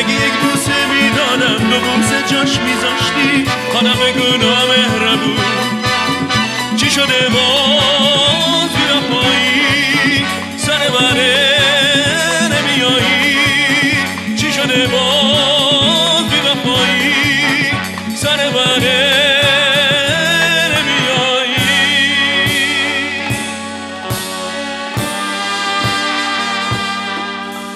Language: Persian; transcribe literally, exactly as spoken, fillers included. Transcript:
اگه یک بوسه میدادم دو بوسه جاش میذاشتی حالا بگو نامهربون چی شده باز بیا پایی سر منه نمیایی چی شده باز